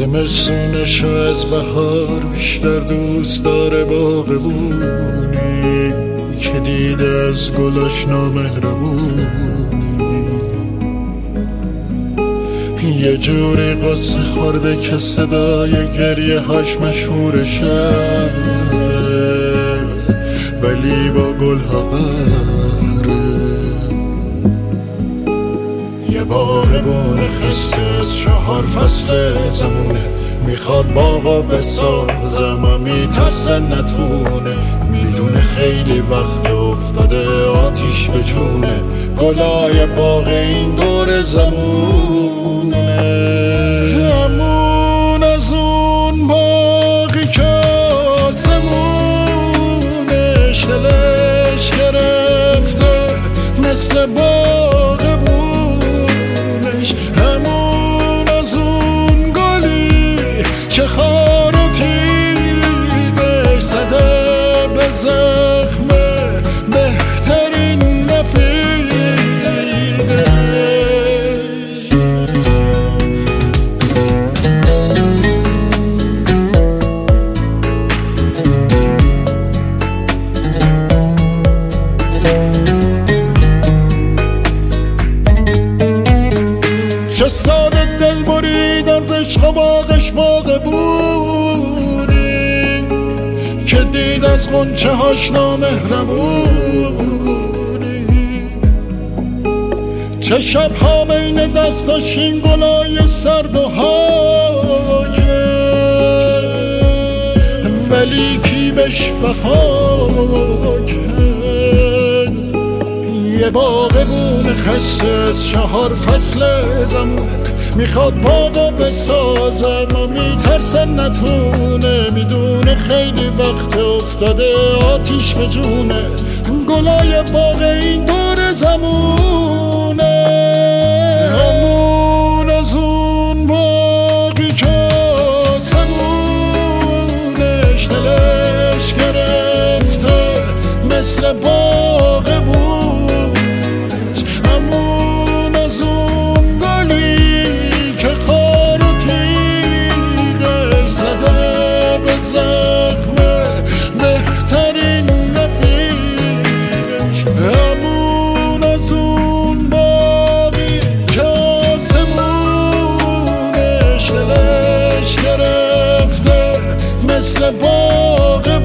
زمستونشو از بهار بیشتر دوست داره باغبونی که دیده از گلاش نامهربونی. یه جوری قصه خورده که صدای گریه هاش مشهور شهره، ولی با گل ها قره. یه باغبون خسته از 4 فصل زمونه، میخواد باغا بسازم و میترسه نتونه. میدونه خیلی وقت افتاده آتیش به جونه، گلای باغ این دور زمونه. همون از اون باغی که آسمونش دلش گرفته مثل باغبونش. همون از اون گلی که خار و تیغش زده به زخم بهترین رفیقش. چه ساده دل برید از عشق و باغش باغبونی که دید از غنچه هاش نامهربونی. چه شبها بین دستاش این گلای سرد و هاکه، ولی کی بهش وفا کرد. یه باغبون خسته از 4 فصل زمونه، میخواد باغا بسازم و میترسه نتونه. میدونه خیلی وقت افتاده آتیش به جونه، گلای باغ این دور زمونه. همون از اون باغی که آسمونش دلش گرفته مثل باغبونش. همون از اون گلی که خار و تیغش زده به زخم بهترین رفیقش. همون از اون باغی که آسمونش دلش گرفته مثل باغ